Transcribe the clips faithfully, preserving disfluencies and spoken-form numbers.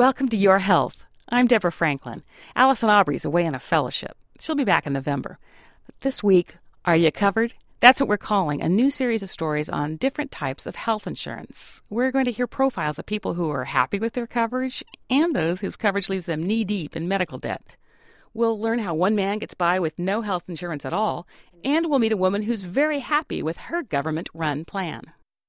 Welcome to Your Health. I'm Deborah Franklin. Allison Aubrey's away on a fellowship. She'll be back in November. But this week, Are You Covered? That's what we're calling a new series of stories on different types of health insurance. We're going to hear profiles of people who are happy with their coverage and those whose coverage leaves them knee-deep in medical debt. We'll learn how one man gets by with no health insurance at all, and we'll meet a woman who's very happy with her government-run plan.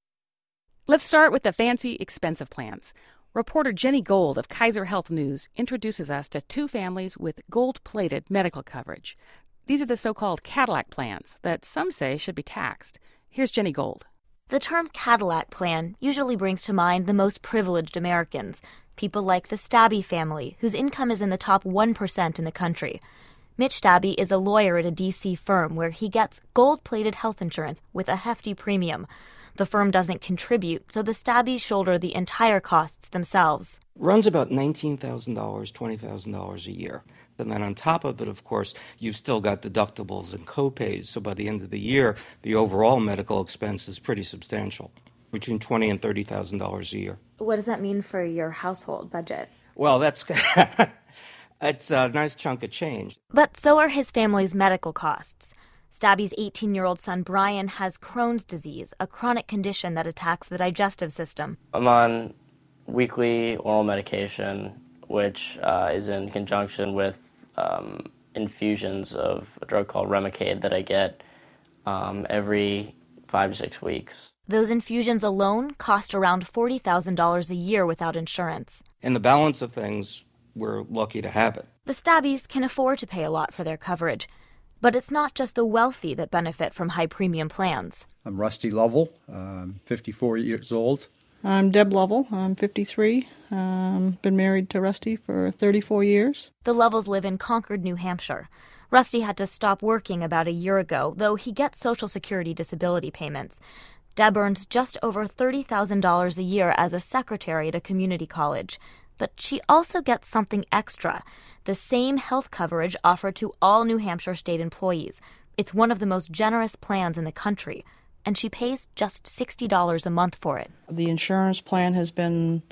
Let's start with the fancy, expensive plans. Reporter Jenny Gold of Kaiser Health News introduces us to two families with gold-plated medical coverage. These are the so-called Cadillac plans that some say should be taxed. Here's Jenny Gold. The term Cadillac plan usually brings to mind the most privileged Americans, people like the Stabby family, whose income is in the top one percent in the country. Mitch Stabby is a lawyer at a D C firm where he gets gold-plated health insurance with a hefty premium. The firm doesn't contribute, so the Stabbies shoulder the entire costs themselves. Runs about nineteen thousand dollars, twenty thousand dollars a year. And then on top of it, of course, you've still got deductibles and co-pays. So by the end of the year, the overall medical expense is pretty substantial, between twenty thousand dollars and thirty thousand dollars a year. What does that mean for your household budget? Well, that's it's a nice chunk of change. But so are his family's medical costs. Stabby's eighteen-year-old son Brian has Crohn's disease, a chronic condition that attacks the digestive system. I'm on weekly oral medication, which uh, is in conjunction with um, infusions of a drug called Remicade that I get um, every five to six weeks. Those infusions alone cost around forty thousand dollars a year without insurance. In the balance of things, we're lucky to have it. The Stabbies can afford to pay a lot for their coverage. But it's not just the wealthy that benefit from high-premium plans. I'm Rusty Lovell. I'm fifty-four years old. I'm Deb Lovell. I'm fifty-three. Um, been married to Rusty for thirty-four years. The Lovells live in Concord, New Hampshire. Rusty had to stop working about a year ago, though he gets Social Security disability payments. Deb earns just over thirty thousand dollars a year as a secretary at a community college. But she also gets something extra, the same health coverage offered to all New Hampshire state employees. It's one of the most generous plans in the country, and she pays just sixty dollars a month for it. The insurance plan has been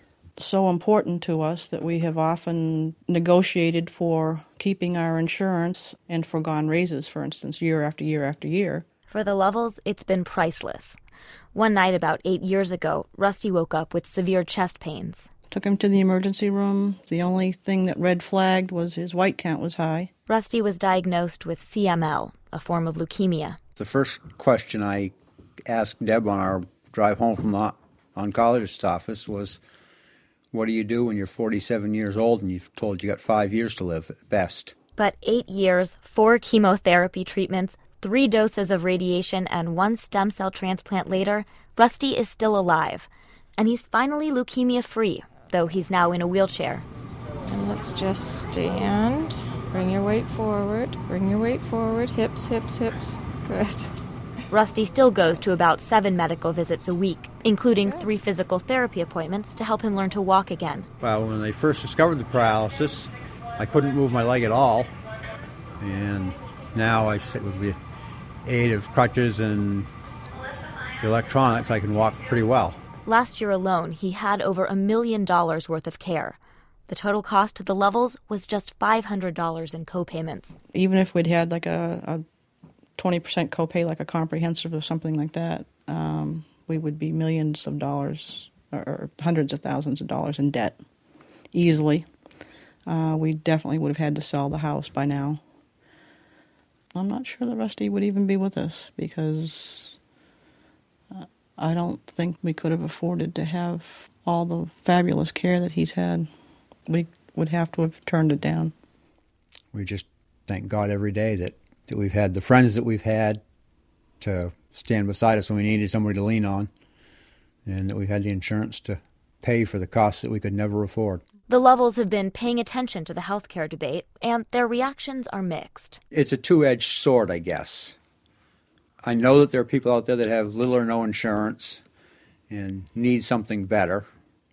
so important to us that we have often negotiated for keeping our insurance and forgone raises, for instance, year after year after year. For the Lovells, it's been priceless. One night about eight years ago, Rusty woke up with severe chest pains. Took him to the emergency room. The only thing that red flagged was his white count was high. Rusty was diagnosed with C M L, a form of leukemia. The first question I asked Deb on our drive home from the oncologist's office was, what do you do when you're forty-seven years old and you've told you got five years to live at best? But eight years, four chemotherapy treatments, three doses of radiation, and one stem cell transplant later, Rusty is still alive. And he's finally leukemia-free, though he's now in a wheelchair. And let's just stand. Bring your weight forward. Bring your weight forward. Hips, hips, hips. Good. Rusty still goes to about seven medical visits a week, including three physical therapy appointments to help him learn to walk again. Well, when they first discovered the paralysis, I couldn't move my leg at all. And now I sit with the aid of crutches and the electronics, I can walk pretty well. Last year alone, he had over a million dollars worth of care. The total cost to the Lovells was just five hundred dollars in co-payments. Even if we'd had like a, a twenty percent copay, like a comprehensive or something like that, um, we would be millions of dollars or, or hundreds of thousands of dollars in debt easily. Uh, we definitely would have had to sell the house by now. I'm not sure that Rusty would even be with us because uh, I don't think we could have afforded to have all the fabulous care that he's had. We would have to have turned it down. We just thank God every day that, that we've had the friends that we've had to stand beside us when we needed somebody to lean on, and that we've had the insurance to pay for the costs that we could never afford. The Lovells have been paying attention to the healthcare debate, and their reactions are mixed. It's a two-edged sword, I guess. I know that there are people out there that have little or no insurance and need something better.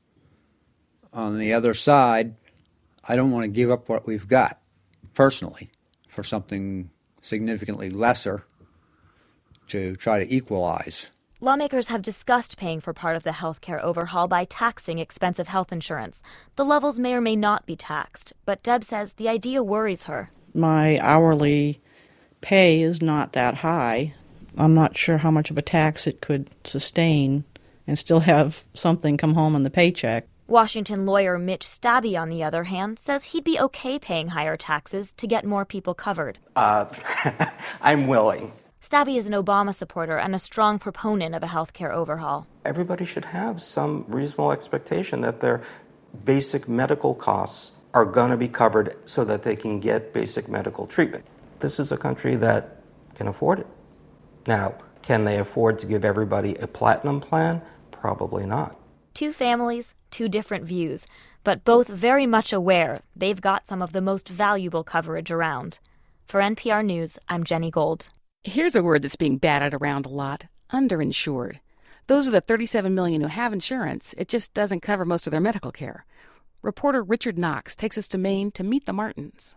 On the other side, I don't want to give up what we've got, personally, for something significantly lesser to try to equalize. Lawmakers have discussed paying for part of the healthcare overhaul by taxing expensive health insurance. The levels may or may not be taxed, but Deb says the idea worries her. My hourly pay is not that high. I'm not sure how much of a tax it could sustain and still have something come home on the paycheck. Washington lawyer Mitch Stabby, on the other hand, says he'd be okay paying higher taxes to get more people covered. Uh, I'm willing. Stabby is an Obama supporter and a strong proponent of a healthcare overhaul. Everybody should have some reasonable expectation that their basic medical costs are going to be covered so that they can get basic medical treatment. This is a country that can afford it. Now, can they afford to give everybody a platinum plan? Probably not. Two families, two different views, but both very much aware they've got some of the most valuable coverage around. For N P R News, I'm Jenny Gold. Here's a word that's being batted around a lot: underinsured. Those are the thirty-seven million who have insurance. It just doesn't cover most of their medical care. Reporter Richard Knox takes us to Maine to meet the Martins.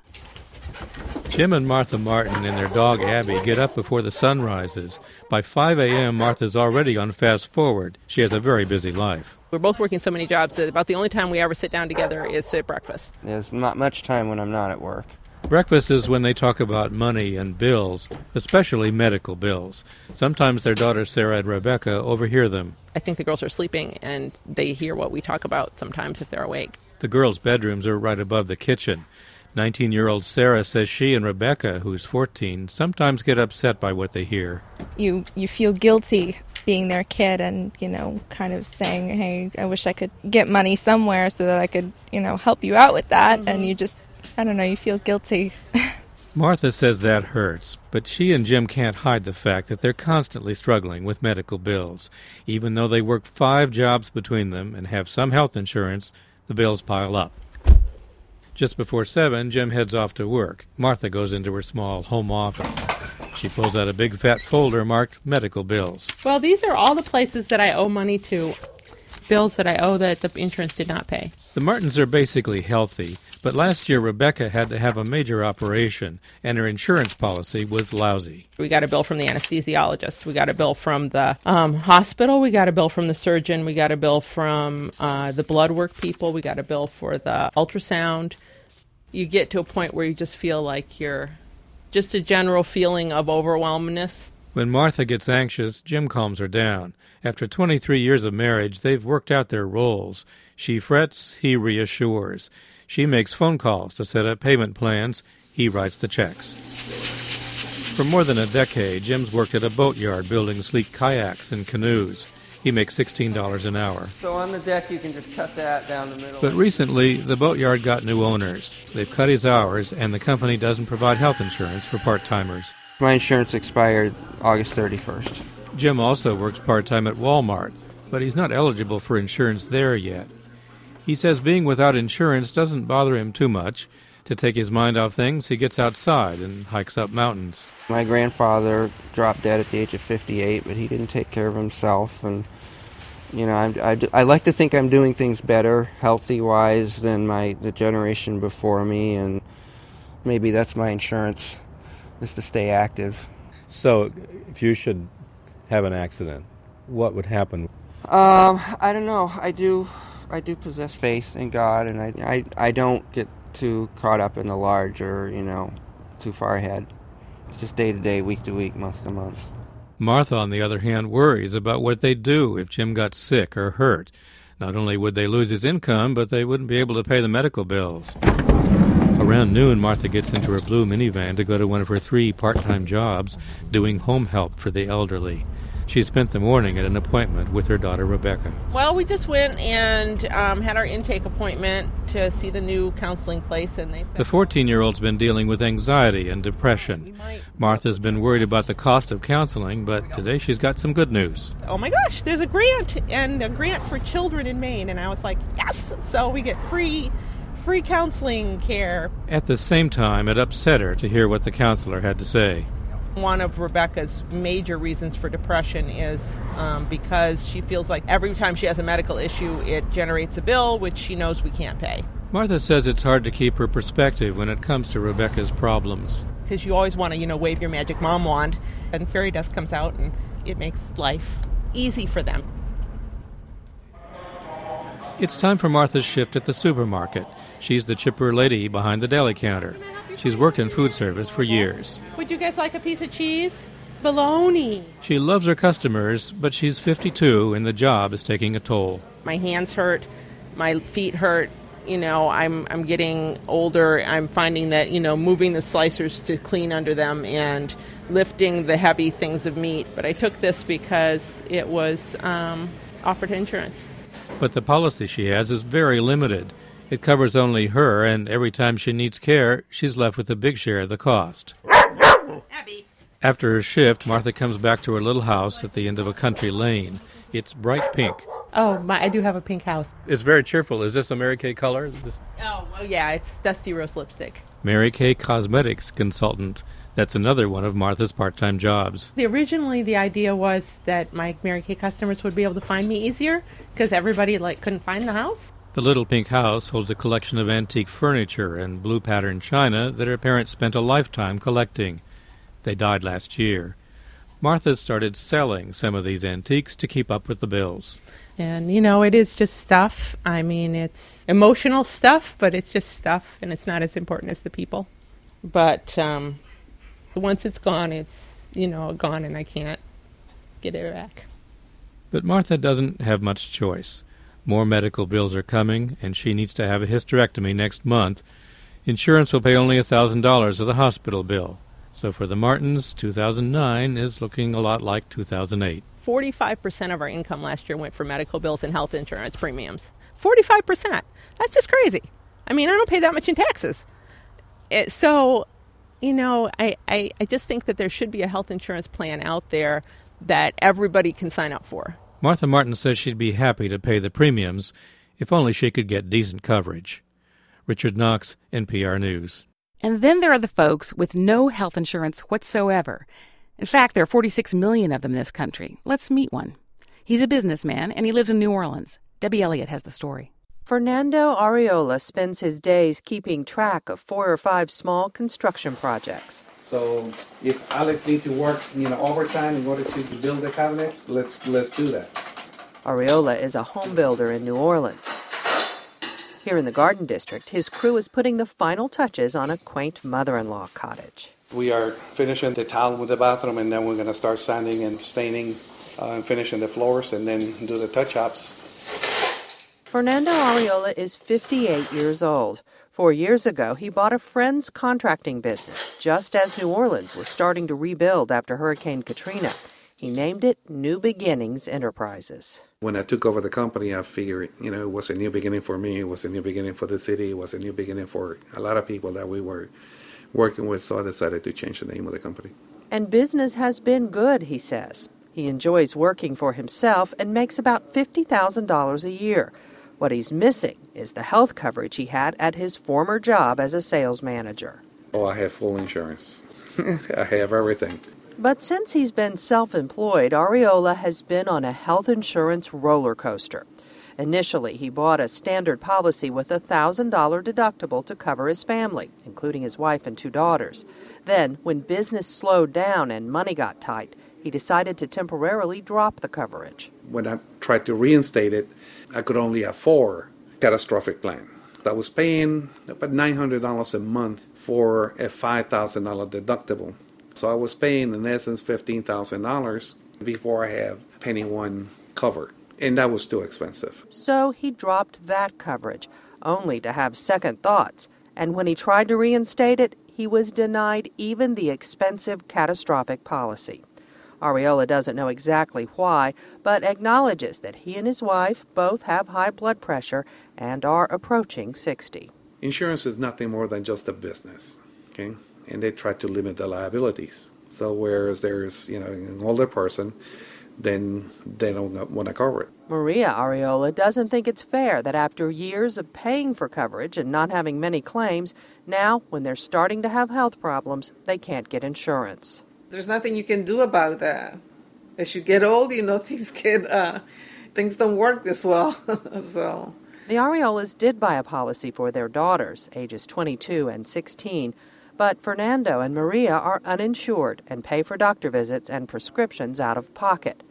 Jim and Martha Martin and their dog Abby get up before the sun rises. By five a.m., Martha's already on fast forward. She has a very busy life. We're both working so many jobs that about the only time we ever sit down together is to breakfast. There's not much time when I'm not at work. Breakfast is when they talk about money and bills, especially medical bills. Sometimes their daughters Sarah and Rebecca overhear them. I think the girls are sleeping, and they hear what we talk about sometimes if they're awake. The girls' bedrooms are right above the kitchen. nineteen-year-old Sarah says she and Rebecca, who's fourteen, sometimes get upset by what they hear. You you feel guilty being their kid and, you know, kind of saying, hey, I wish I could get money somewhere so that I could, you know, help you out with that. Mm-hmm. And you just, I don't know, you feel guilty. Martha says that hurts, but she and Jim can't hide the fact that they're constantly struggling with medical bills. Even though they work five jobs between them and have some health insurance, the bills pile up. Just before seven, Jim heads off to work. Martha goes into her small home office. She pulls out a big fat folder marked medical bills. Well, these are all the places that I owe money to, bills that I owe that the insurance did not pay. The Martins are basically healthy, but last year Rebecca had to have a major operation, and her insurance policy was lousy. We got a bill from the anesthesiologist. We got a bill from the um, hospital. We got a bill from the surgeon. We got a bill from uh, the blood work people. We got a bill for the ultrasound. You get to a point where you just feel like you're just a general feeling of overwhelmness. When Martha gets anxious, Jim calms her down. After twenty-three years of marriage, they've worked out their roles. She frets, he reassures. She makes phone calls to set up payment plans. He writes the checks. For more than a decade, Jim's worked at a boatyard building sleek kayaks and canoes. He makes sixteen dollars an hour. So on the deck, you can just cut that down the middle. But recently, the boatyard got new owners. They've cut his hours, and the company doesn't provide health insurance for part-timers. My insurance expired August thirty-first. Jim also works part-time at Walmart, but he's not eligible for insurance there yet. He says being without insurance doesn't bother him too much. To take his mind off things, he gets outside and hikes up mountains. My grandfather dropped dead at the age of fifty-eight, but he didn't take care of himself. And, you know, I, I, I like to think I'm doing things better, healthy-wise, than my the generation before me. And maybe that's my insurance, is to stay active. So if you should have an accident, what would happen? Um, I don't know. I do I do possess faith in God, and I, I, I don't get too caught up in the large or, you know, too far ahead. It's just day to day, week to week, month to month. Martha, on the other hand, worries about what they'd do if Jim got sick or hurt. Not only would they lose his income, but they wouldn't be able to pay the medical bills. Around noon, Martha gets into her blue minivan to go to one of her three part-time jobs, doing home help for the elderly. She spent the morning at an appointment with her daughter, Rebecca. Well, we just went and um, had our intake appointment to see the new counseling place, and they said... The fourteen-year-old's been dealing with anxiety and depression. Martha's been worried about the cost of counseling, but today she's got some good news. Oh my gosh, there's a grant, and a grant for children in Maine, and I was like, yes! So we get free, free counseling care. At the same time, it upset her to hear what the counselor had to say. One of Rebecca's major reasons for depression is um, because she feels like every time she has a medical issue, it generates a bill, which she knows we can't pay. Martha says it's hard to keep her perspective when it comes to Rebecca's problems. Because you always want to, you know, wave your magic mom wand, and fairy dust comes out, and it makes life easy for them. It's time for Martha's shift at the supermarket. She's the chipper lady behind the deli counter. She's worked in food service for years. Would you guys like a piece of cheese? Bologna. She loves her customers, but she's fifty-two and the job is taking a toll. My hands hurt, my feet hurt. You know, I'm I'm getting older. I'm finding that, you know, moving the slicers to clean under them and lifting the heavy things of meat. But I took this because it was um, offered insurance. But the policy she has is very limited. It covers only her, and every time she needs care, she's left with a big share of the cost. Abby. After her shift, Martha comes back to her little house at the end of a country lane. It's bright pink. Oh, my, I do have a pink house. It's very cheerful. Is this a Mary Kay color? This... Oh, well, yeah, it's Dusty Rose lipstick. Mary Kay Cosmetics Consultant. That's another one of Martha's part-time jobs. The, originally, the idea was that my Mary Kay customers would be able to find me easier because everybody like couldn't find the house. The little pink house holds a collection of antique furniture and blue pattern china that her parents spent a lifetime collecting. They died last year. Martha started selling some of these antiques to keep up with the bills. And, you know, it is just stuff. I mean, it's emotional stuff, but it's just stuff, and it's not as important as the people. But um, once it's gone, it's, you know, gone, and I can't get it back. But Martha doesn't have much choice. More medical bills are coming, and she needs to have a hysterectomy next month. Insurance will pay only one thousand dollars of the hospital bill. So for the Martins, two thousand nine is looking a lot like two thousand eight. forty-five percent of our income last year went for medical bills and health insurance premiums. forty-five percent. That's just crazy. I mean, I don't pay that much in taxes. It, so, you know, I, I, I just think that there should be a health insurance plan out there that everybody can sign up for. Martha Martin says she'd be happy to pay the premiums if only she could get decent coverage. Richard Knox, N P R News. And then there are the folks with no health insurance whatsoever. In fact, there are forty-six million of them in this country. Let's meet one. He's a businessman, and he lives in New Orleans. Debbie Elliott has the story. Fernando Arreola spends his days keeping track of four or five small construction projects. So if Alex needs to work, you know, overtime in order to build the cabinets, let's let's do that. Arreola is a home builder in New Orleans. Here in the Garden District, his crew is putting the final touches on a quaint mother-in-law cottage. We are finishing the tile with the bathroom, and then we're going to start sanding and staining uh, and finishing the floors, and then do the touch-ups. Fernando Arreola is fifty-eight years old. Four years ago, he bought a friend's contracting business, just as New Orleans was starting to rebuild after Hurricane Katrina. He named it New Beginnings Enterprises. When I took over the company, I figured, you know, it was a new beginning for me. It was a new beginning for the city. It was a new beginning for a lot of people that we were working with, so I decided to change the name of the company. And business has been good, he says. He enjoys working for himself and makes about fifty thousand dollars a year. What he's missing is the health coverage he had at his former job as a sales manager. Oh, I have full insurance. I have everything. But since he's been self-employed, Arreola has been on a health insurance roller coaster. Initially, he bought a standard policy with a one thousand dollars deductible to cover his family, including his wife and two daughters. Then, when business slowed down and money got tight, he decided to temporarily drop the coverage. When I tried to reinstate it, I could only afford a catastrophic plan. I was paying about nine hundred dollars a month for a five thousand dollars deductible. So I was paying, in essence, fifteen thousand dollars before I have penny one covered. And that was too expensive. So he dropped that coverage, only to have second thoughts. And when he tried to reinstate it, he was denied even the expensive catastrophic policy. Arreola doesn't know exactly why, but acknowledges that he and his wife both have high blood pressure and are approaching sixty. Insurance is nothing more than just a business, okay? And they try to limit the liabilities. So whereas there's, you know, an older person, then they don't want to cover it. Maria Arreola doesn't think it's fair that after years of paying for coverage and not having many claims, now when they're starting to have health problems, they can't get insurance. There's nothing you can do about that. As you get old, you know, things get, uh, things don't work this well. So the Arreolas did buy a policy for their daughters, ages twenty-two and sixteen, but Fernando and Maria are uninsured and pay for doctor visits and prescriptions out of pocket.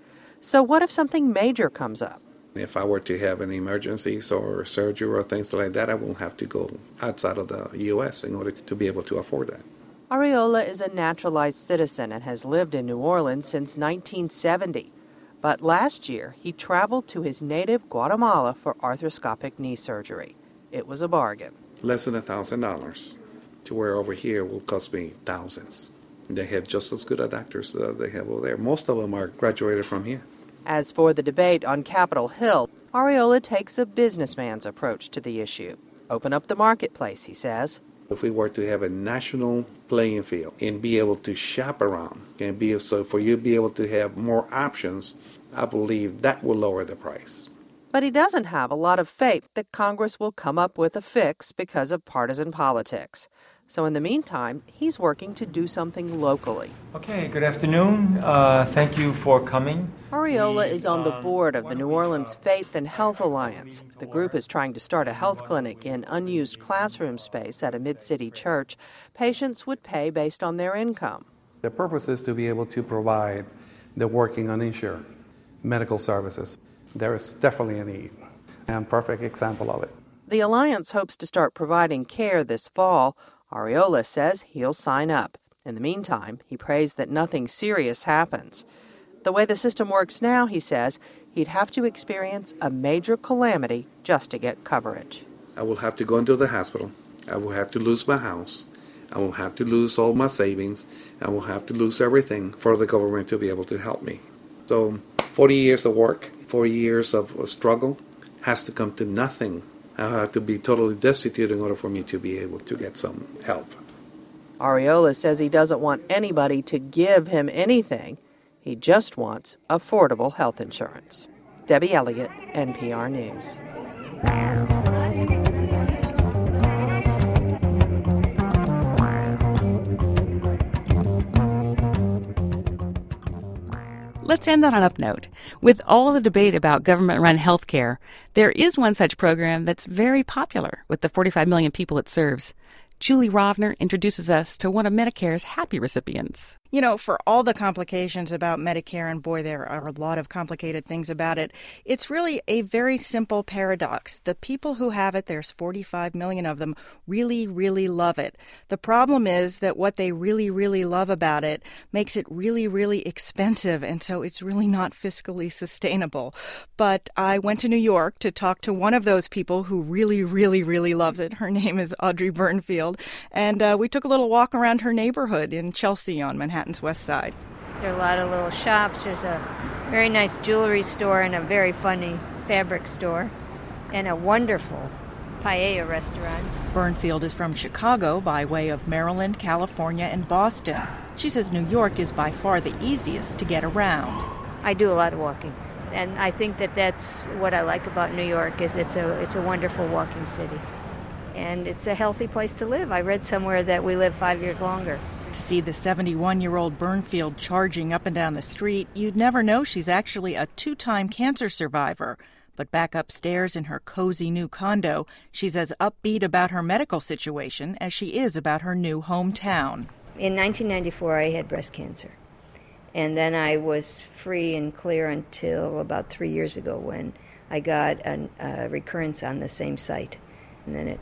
So what if something major comes up? If I were to have any emergencies or surgery or things like that, I won't have to go outside of the U S in order to be able to afford that. Arriola is a naturalized citizen and has lived in New Orleans since nineteen seventy. But last year, he traveled to his native Guatemala for arthroscopic knee surgery. It was a bargain. Less than one thousand dollars, to where over here will cost me thousands. They have just as good a doctors as they have over there. Most of them are graduated from here. As for the debate on Capitol Hill, Arriola takes a businessman's approach to the issue. Open up the marketplace, he says. If we were to have a national playing field and be able to shop around, and be so for you to be able to have more options, I believe that will lower the price. But he doesn't have a lot of faith that Congress will come up with a fix because of partisan politics. So in the meantime, he's working to do something locally. Okay, good afternoon. Uh, thank you for coming. Arriola is on the board of the New Orleans Faith and Health Alliance. The group is trying to start a health clinic in unused classroom space at a mid-city church. Patients would pay based on their income. The purpose is to be able to provide the working uninsured medical services. There is definitely a need, and a perfect example of it. The Alliance hopes to start providing care this fall. Arriola says he'll sign up. In the meantime, he prays that nothing serious happens. The way the system works now, he says, he'd have to experience a major calamity just to get coverage. I will have to go into the hospital. I will have to lose my house. I will have to lose all my savings. I will have to lose everything for the government to be able to help me. So forty years of work, forty years of struggle has to come to nothing. I have to be totally destitute in order for me to be able to get some help. Arriola says he doesn't want anybody to give him anything. He just wants affordable health insurance. Debbie Elliott, N P R News. Let's end on an up note. With all the debate about government-run health care, there is one such program that's very popular with the forty-five million people it serves. Julie Rovner introduces us to one of Medicare's happy recipients. You know, for all the complications about Medicare, and boy, there are a lot of complicated things about it, it's really a very simple paradox. The people who have it, there's forty-five million of them, really, really love it. The problem is that what they really, really love about it makes it really, really expensive, and so it's really not fiscally sustainable. But I went to New York to talk to one of those people who really, really, really loves it. Her name is Audrey Burnfield, and uh, we took a little walk around her neighborhood in Chelsea on Manhattan. West Side. There are a lot of little shops. There's a very nice jewelry store and a very funny fabric store and a wonderful paella restaurant. Burnfield is from Chicago by way of Maryland, California, and Boston. She says New York is by far the easiest to get around. I do a lot of walking, and I think that that's what I like about New York is it's a it's a wonderful walking city. And it's a healthy place to live. I read somewhere that we live five years longer. To see the seventy-one-year-old Burnfield charging up and down the street, you'd never know she's actually a two-time cancer survivor. But back upstairs in her cozy new condo, she's as upbeat about her medical situation as she is about her new hometown. In nineteen ninety-four, I had breast cancer. And then I was free and clear until about three years ago when I got a, a recurrence on the same site. And then it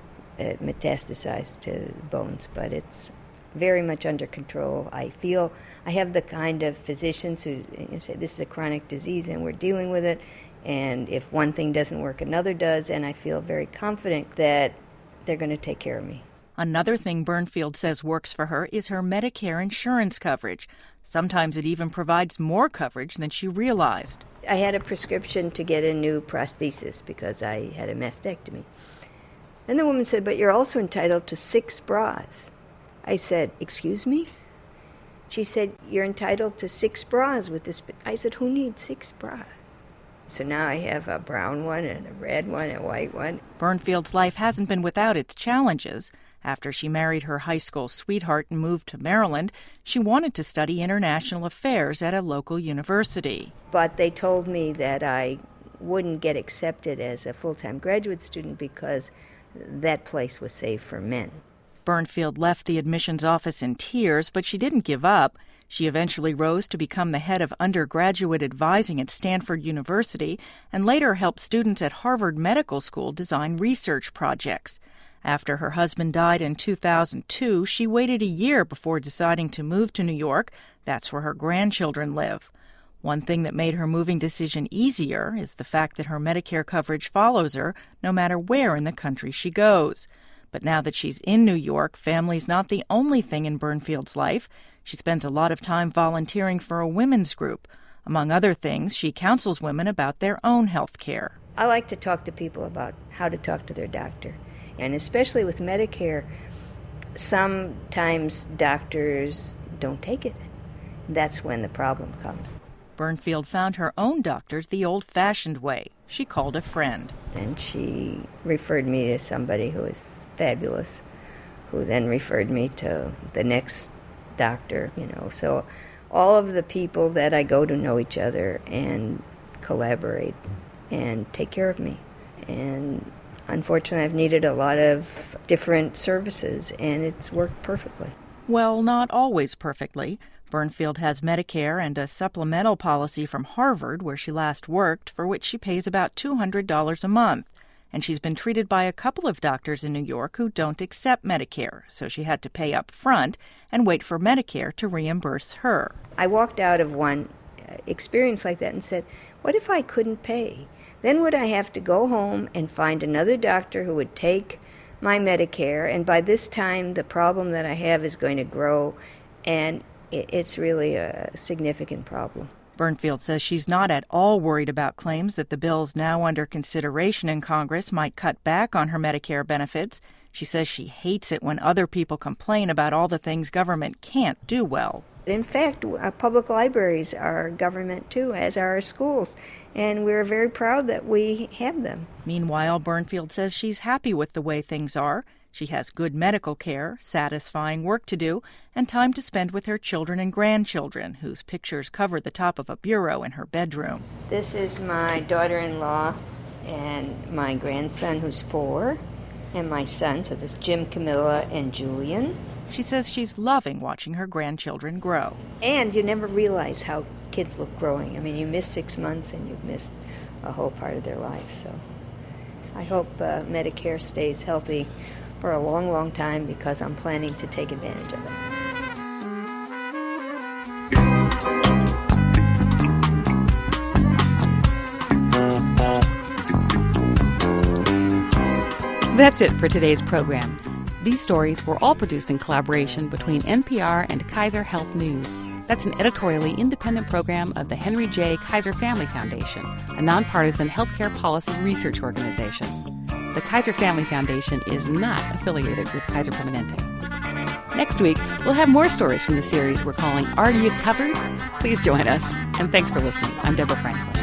It metastasized to bones, but it's very much under control. I feel I have the kind of physicians who you know, say this is a chronic disease and we're dealing with it, and if one thing doesn't work, another does, and I feel very confident that they're going to take care of me. Another thing Burnfield says works for her is her Medicare insurance coverage. Sometimes it even provides more coverage than she realized. I had a prescription to get a new prosthesis because I had a mastectomy. And the woman said, but you're also entitled to six bras. I said, excuse me? She said, you're entitled to six bras with this. I said, who needs six bras? So now I have a brown one and a red one and a white one. Burnfield's life hasn't been without its challenges. After she married her high school sweetheart and moved to Maryland, she wanted to study international affairs at a local university. But they told me that I wouldn't get accepted as a full-time graduate student because that place was saved for men. Burnfield left the admissions office in tears, but she didn't give up. She eventually rose to become the head of undergraduate advising at Stanford University and later helped students at Harvard Medical School design research projects. After her husband died in two thousand two, she waited a year before deciding to move to New York. That's where her grandchildren live. One thing that made her moving decision easier is the fact that her Medicare coverage follows her no matter where in the country she goes. But now that she's in New York, family's not the only thing in Burnfield's life. She spends a lot of time volunteering for a women's group. Among other things, she counsels women about their own health care. I like to talk to people about how to talk to their doctor. And especially with Medicare, sometimes doctors don't take it. That's when the problem comes. Burnfield found her own doctors the old-fashioned way. She called a friend. Then she referred me to somebody who was fabulous, who then referred me to the next doctor, you know. So all of the people that I go to know each other and collaborate and take care of me. And unfortunately, I've needed a lot of different services, and it's worked perfectly. Well, not always perfectly. Burnfield has Medicare and a supplemental policy from Harvard, where she last worked, for which she pays about two hundred dollars a month. And she's been treated by a couple of doctors in New York who don't accept Medicare, so she had to pay up front and wait for Medicare to reimburse her. I walked out of one experience like that and said, what if I couldn't pay? Then would I have to go home and find another doctor who would take my Medicare, and by this time the problem that I have is going to grow, and it's really a significant problem. Burnfield says she's not at all worried about claims that the bills now under consideration in Congress might cut back on her Medicare benefits. She says she hates it when other people complain about all the things government can't do well. In fact, public libraries are government too, as are our schools, and we're very proud that we have them. Meanwhile, Burnfield says she's happy with the way things are. She has good medical care, satisfying work to do, and time to spend with her children and grandchildren, whose pictures cover the top of a bureau in her bedroom. This is my daughter-in-law and my grandson, who's four, and my son, so this is Jim, Camilla, and Julian. She says she's loving watching her grandchildren grow. And you never realize how kids look growing. I mean, you miss six months and you've missed a whole part of their life. So I hope uh, Medicare stays healthy for a long, long time, because I'm planning to take advantage of it. That's it for today's program. These stories were all produced in collaboration between N P R and Kaiser Health News. That's an editorially independent program of the Henry J. Kaiser Family Foundation, a nonpartisan healthcare policy research organization. The Kaiser Family Foundation is not affiliated with Kaiser Permanente. Next week, we'll have more stories from the series we're calling Are You Covered? Please join us. And thanks for listening. I'm Deborah Franklin.